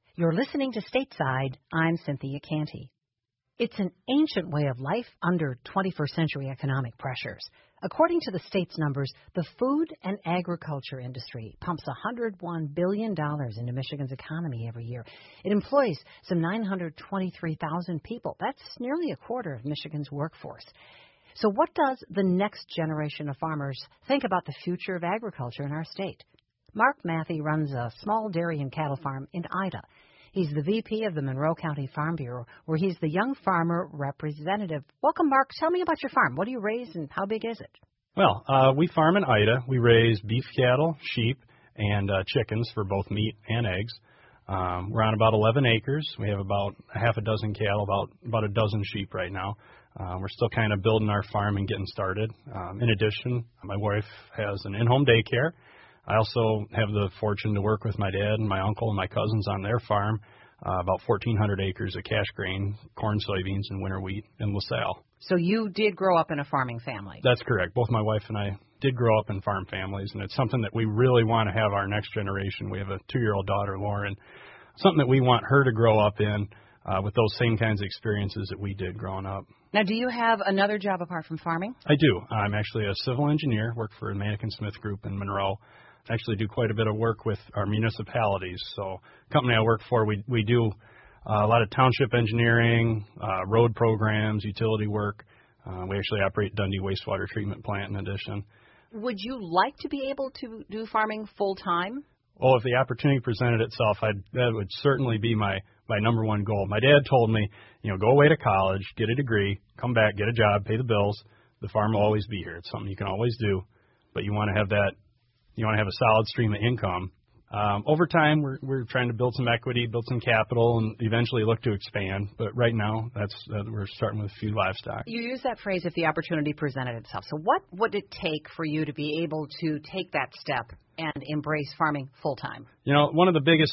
You're listening to Stateside. I'm Cynthia Canty. It's an ancient way of life under 21st century economic pressures. According to the state's numbers, the food and agriculture industry pumps $101 billion into Michigan's economy every year. It employs some 923,000 people. That's nearly a quarter of Michigan's workforce. So what does the next generation of farmers think about the future of agriculture in our state? Mark Matthey runs a small dairy and cattle farm in Ida. He's the VP of the Monroe County Farm Bureau, where he's the young farmer representative. Welcome, Mark. Tell me about your farm. What do you raise and how big is it? Well, we farm in Ida. We raise beef cattle, sheep, and chickens for both meat and eggs. We're on about 11 acres. We have about a half a dozen cattle, about a dozen sheep right now. We're still kind of building our farm and getting started. In addition, my wife has an in-home daycare. I also have the fortune to work with my dad and my uncle and my cousins on their farm, about 1,400 acres of cash grain, corn, soybeans, and winter wheat in LaSalle. So you did grow up in a farming family? That's correct. Both my wife and I did grow up in farm families, and it's something that we really want to have our next generation. We have a 2-year-old daughter, Lauren, something that we want her to grow up in with those same kinds of experiences that we did growing up. Now, do you have another job apart from farming? I do. I'm actually a civil engineer, work for Manikin Smith Group in Monroe. I actually do quite a bit of work with our municipalities. So the company I work for, we do a lot of township engineering, road programs, utility work. We actually operate Dundee Wastewater Treatment Plant in addition. Would you like to be able to do farming full-time? Well, if the opportunity presented itself, that would certainly be my number one goal. My dad told me, go away to college, get a degree, come back, get a job, pay the bills. The farm will always be here. It's something you can always do, but you want to have that. You want to have a solid stream of income. Over time, we're trying to build some equity, build some capital, and eventually look to expand. But right now, we're starting with a few livestock. You use that phrase, if the opportunity presented itself. So what would it take for you to be able to take that step and embrace farming full-time? One of the biggest,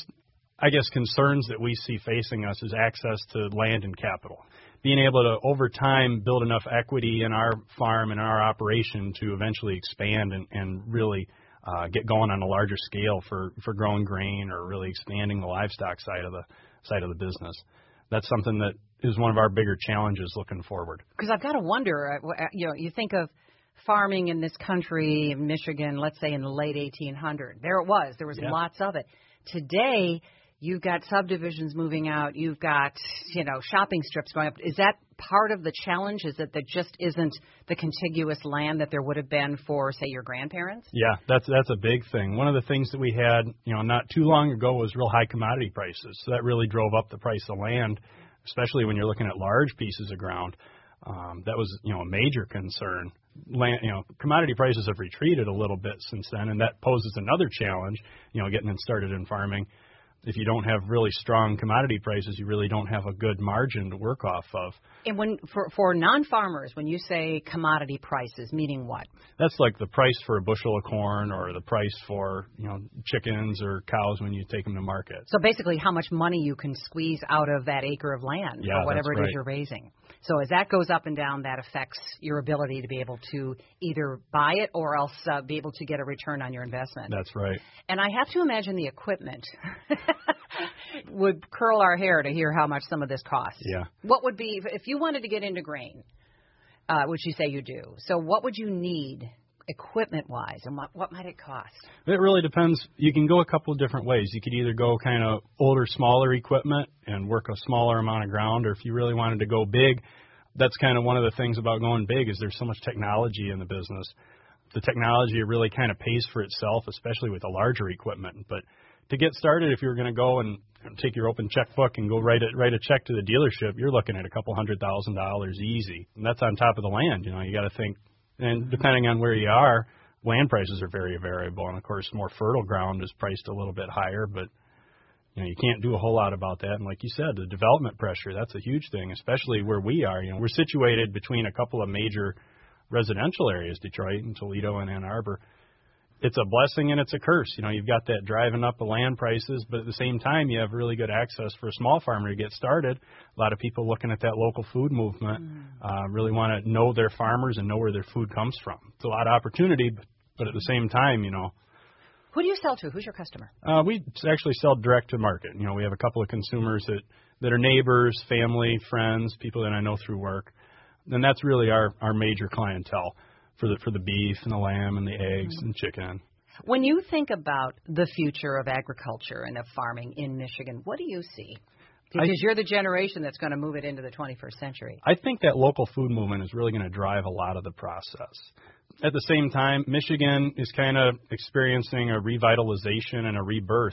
concerns that we see facing us is access to land and capital. Being able to, over time, build enough equity in our farm and our operation to eventually expand and really get going on a larger scale for growing grain or really expanding the livestock side of the business. That's something that is one of our bigger challenges looking forward. Because I've got to wonder, you think of farming in this country, in Michigan, let's say in the late 1800s. There was lots of it. Today, you've got subdivisions moving out. You've got, shopping strips going up. Is that part of the challenge? Is that there just isn't the contiguous land that there would have been for, say, your grandparents? Yeah, that's a big thing. One of the things that we had, not too long ago was real high commodity prices. So that really drove up the price of land, especially when you're looking at large pieces of ground. That was, a major concern. Land, commodity prices have retreated a little bit since then, and that poses another challenge, getting started in farming. If you don't have really strong commodity prices, you really don't have a good margin to work off of. And for non-farmers, when you say commodity prices, meaning what? That's like the price for a bushel of corn or the price for, chickens or cows when you take them to market. So basically how much money you can squeeze out of that acre of land or whatever it is you're raising. So as that goes up and down, that affects your ability to be able to either buy it or else be able to get a return on your investment. That's right. And I have to imagine the equipment would curl our hair to hear how much some of this costs. Yeah. What would be, if you wanted to get into grain, which you say you do, so what would you need equipment-wise, and what might it cost? It really depends. You can go a couple of different ways. You could either go kind of older, smaller equipment and work a smaller amount of ground, or if you really wanted to go big, that's kind of one of the things about going big is there's so much technology in the business. The technology really kind of pays for itself, especially with the larger equipment. But to get started, if you were going to go and take your open checkbook and go write a check to the dealership, you're looking at a couple $100,000 easy. And that's on top of the land. You got to think. And depending on where you are, land prices are very variable. And, of course, more fertile ground is priced a little bit higher. But, you can't do a whole lot about that. And like you said, the development pressure, that's a huge thing, especially where we are. We're situated between a couple of major residential areas, Detroit and Toledo and Ann Arbor. It's a blessing and it's a curse. You've got that driving up the land prices, but at the same time, you have really good access for a small farmer to get started. A lot of people looking at that local food movement really want to know their farmers and know where their food comes from. It's a lot of opportunity, but at the same time, Who do you sell to? Who's your customer? We actually sell direct to market. We have a couple of consumers that are neighbors, family, friends, people that I know through work. And that's really our major clientele for the beef and the lamb and the eggs and chicken. When you think about the future of agriculture and of farming in Michigan, what do you see? Because you're the generation that's going to move it into the 21st century. I think that local food movement is really going to drive a lot of the process. At the same time, Michigan is kind of experiencing a revitalization and a rebirth.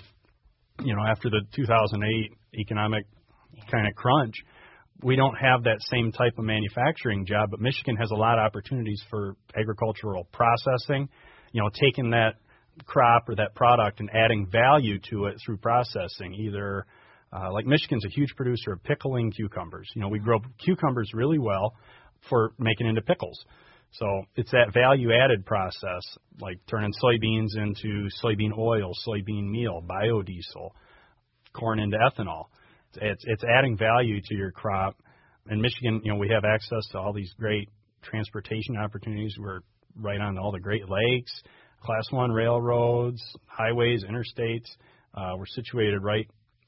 After the 2008 economic kind of crunch, we don't have that same type of manufacturing job, but Michigan has a lot of opportunities for agricultural processing, taking that crop or that product and adding value to it through processing, either like Michigan's a huge producer of pickling cucumbers. We grow cucumbers really well for making into pickles. So it's that value-added process, like turning soybeans into soybean oil, soybean meal, biodiesel, corn into ethanol. It's adding value to your crop. In Michigan, we have access to all these great transportation opportunities. We're right on all the Great Lakes, Class 1 railroads, highways, interstates. We're situated right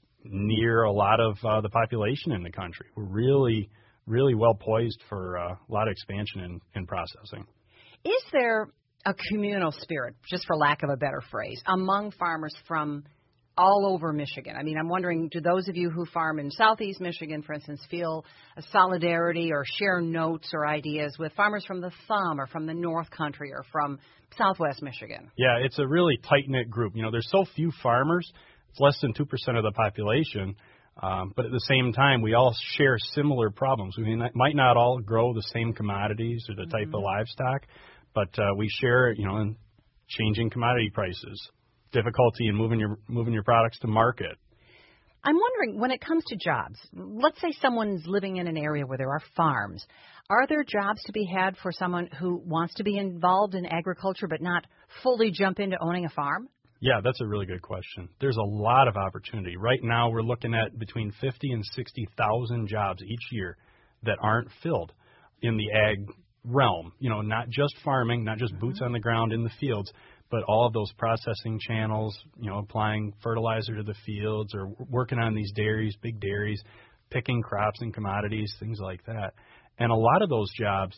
near a lot of the population in the country. We're really, really well poised for a lot of expansion in processing. Is there a communal spirit, just for lack of a better phrase, among farmers from all over Michigan? I mean, I'm wondering, do those of you who farm in southeast Michigan, for instance, feel a solidarity or share notes or ideas with farmers from the Thumb or from the North Country or from southwest Michigan? Yeah, it's a really tight-knit group. There's so few farmers. It's less than 2% of the population. But at the same time, we all share similar problems. We might not all grow the same commodities or the type of livestock, but we share, in changing commodity prices, difficulty in moving your products to market. I'm wondering, when it comes to jobs, let's say someone's living in an area where there are farms. Are there jobs to be had for someone who wants to be involved in agriculture but not fully jump into owning a farm? Yeah, that's a really good question. There's a lot of opportunity. Right now, we're looking at between 50 and 60,000 jobs each year that aren't filled in the ag realm. Not just farming, not just boots on the ground in the fields, but all of those processing channels, applying fertilizer to the fields or working on these dairies, big dairies, picking crops and commodities, things like that. And a lot of those jobs,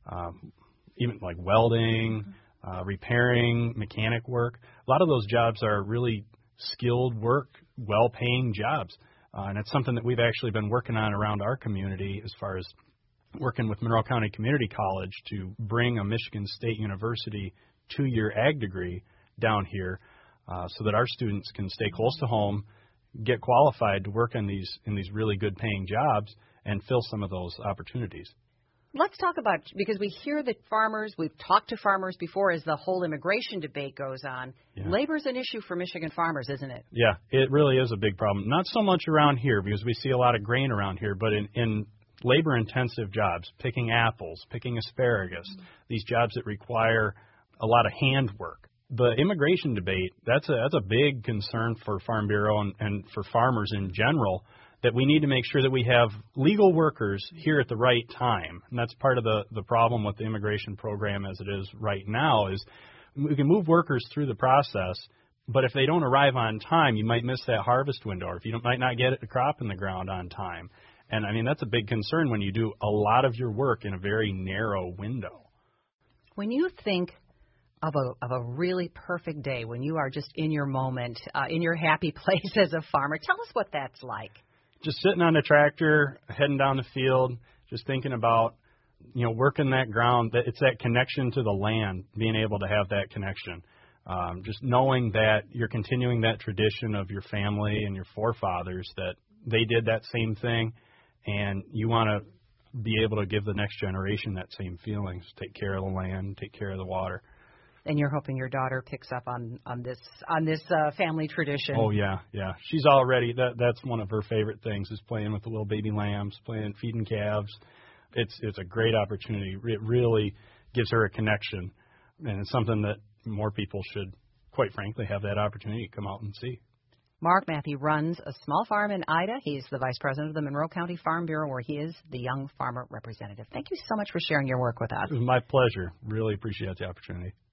even like welding, repairing, mechanic work, a lot of those jobs are really skilled work, well-paying jobs. And it's something that we've actually been working on around our community as far as working with Monroe County Community College to bring a Michigan State University 2-year ag degree down here so that our students can stay close to home, get qualified to work in these really good paying jobs and fill some of those opportunities. Let's talk about, because we hear that farmers, we've talked to farmers before as the whole immigration debate goes on. Yeah. Labor's an issue for Michigan farmers, isn't it? Yeah, it really is a big problem. Not so much around here because we see a lot of grain around here, but in labor-intensive jobs, picking apples, picking asparagus, these jobs that require a lot of hand work. The immigration debate, that's a big concern for Farm Bureau and for farmers in general, that we need to make sure that we have legal workers here at the right time. And that's part of the problem with the immigration program as it is right now is we can move workers through the process, but if they don't arrive on time, you might miss that harvest window, or if you might not get a crop in the ground on time. And, I mean, that's a big concern when you do a lot of your work in a very narrow window. When you think of a really perfect day, when you are just in your moment, in your happy place as a farmer, tell us what that's like. Just sitting on the tractor, heading down the field, just thinking about, working that ground. It's that connection to the land, being able to have that connection. Just knowing that you're continuing that tradition of your family and your forefathers, that they did that same thing, and you want to be able to give the next generation that same feelings, take care of the land, take care of the water. And you're hoping your daughter picks up on this family tradition. Oh, yeah. She's already, that's one of her favorite things is playing with the little baby lambs, feeding calves. It's a great opportunity. It really gives her a connection, and it's something that more people should, quite frankly, have that opportunity to come out and see. Mark Matthew runs a small farm in Ida. He's the vice president of the Monroe County Farm Bureau, where he is the young farmer representative. Thank you so much for sharing your work with us. It was my pleasure. Really appreciate the opportunity.